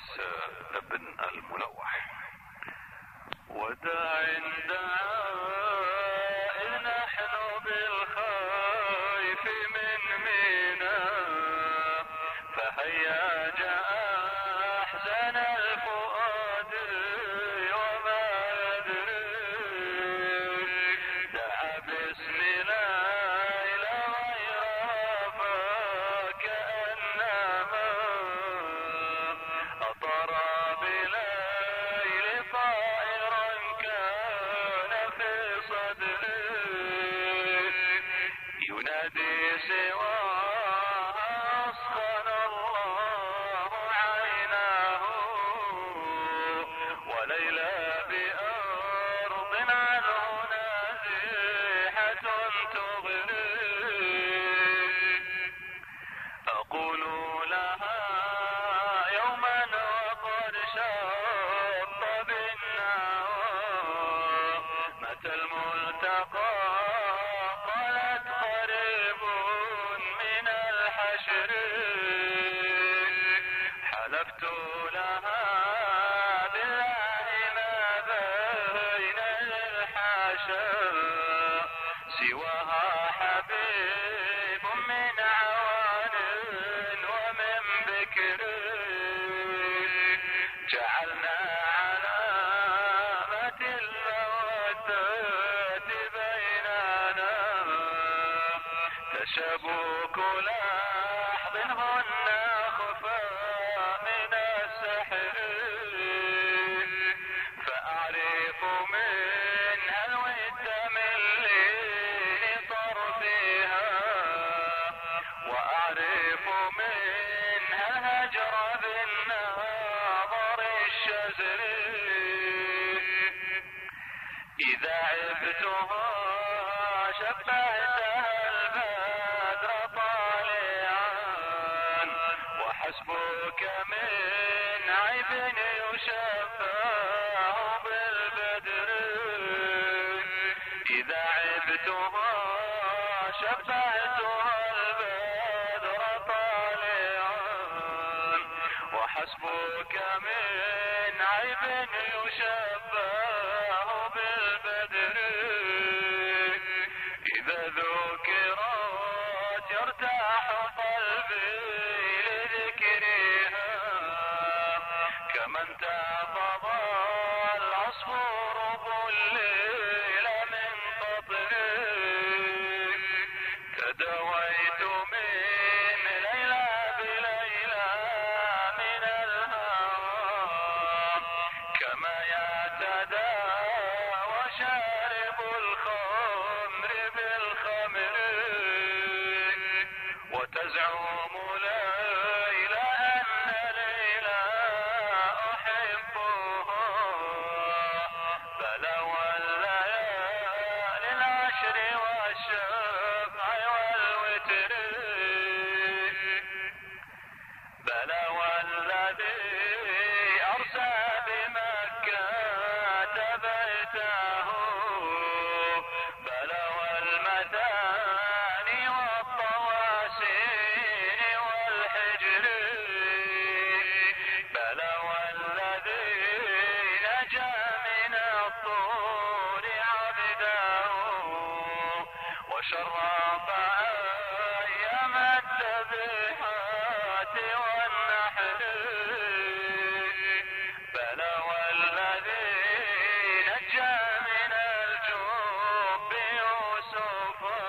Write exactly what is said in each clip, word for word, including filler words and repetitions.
قيس بن الملوح. وداع دعا إذ نحن بالخيف من مينا، فهيا جاء أحزن الفؤاد وما يدري، دعا باسم لا إله غيره فكأنما أطر بليل طائرا كان في صدره، ينادي سواها أسخن الله عيناه، وليلى بأرض عنه نازحة تغري، أقول لها يوما وقد شط بالنهار، متى الملتقى؟ قالت قريب من الحشر، حلفت لها بالله ما بين الحاشا، سواها حبيب من عوان ومن بكر، جعلنا علامة المودة بيننا، تشابك لحظ هن خفى من السحر، فأعرف منها الود من لين طرفها، وأعرف منها الهجر بالنظر الشزر، إذا عبتها شبهتها البدر طالعا، وحسبك من عيب يشبه بالبدر، إذا عبتها شبهتها البدر طالعا، وحسبك من عيب يشبه بالبدر، إذا ذكرت يرتاح قلبي لذكرها، كمن تفض العصفور بالليل من قطره، تداويت من ليلى بليلى من الهوى، كما يتداوى شارب الخمر بالخمر، وتزعم ليلى أن ليلى أحبها، بلوى الليالي العشر والشفع والوتر، بلوى الذي أرسى بمكة بيته، بلوى المثاني والطواسين والحجر، بلوى الذي نجا من الطور عبده، وشرف أيام الذبيحات والنحر، بلوى الذي نجا من الجب يوسفا،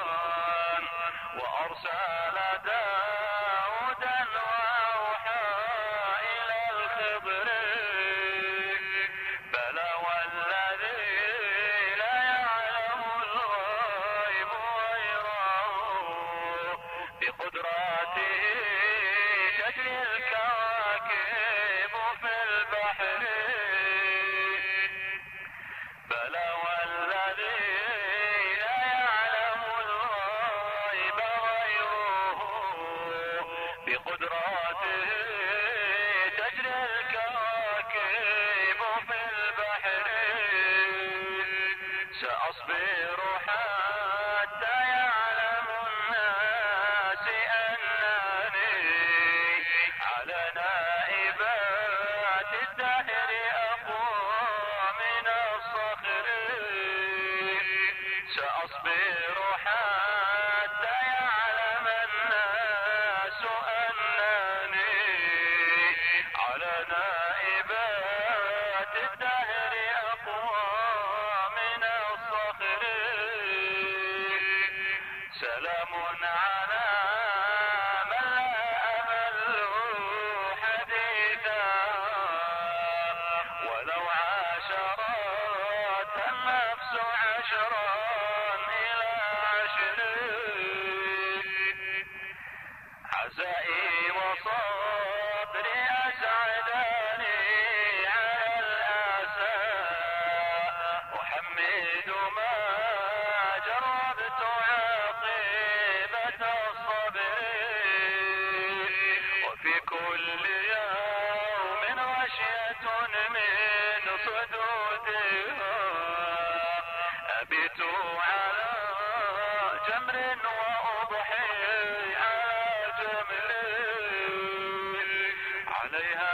وأرسل داودا وأوحى إلى الخضر، بلوى الذي لا يعلم الغيب غير الدهر أقوى من الصخر. سأصبر حتى يعلم الناس أنني على نائبات الدهر أقوى من الصخر. سلام على من لا أمل حديثا ولو عاشرت النفس عشرا إلى عشر. عزائي وصبري أسعدني على الآسى. أحمد ما جربت عاقبة الصبر. وفي كل يوم غشية من صدودها. أبت على جمر وأضحي على جمر. عليها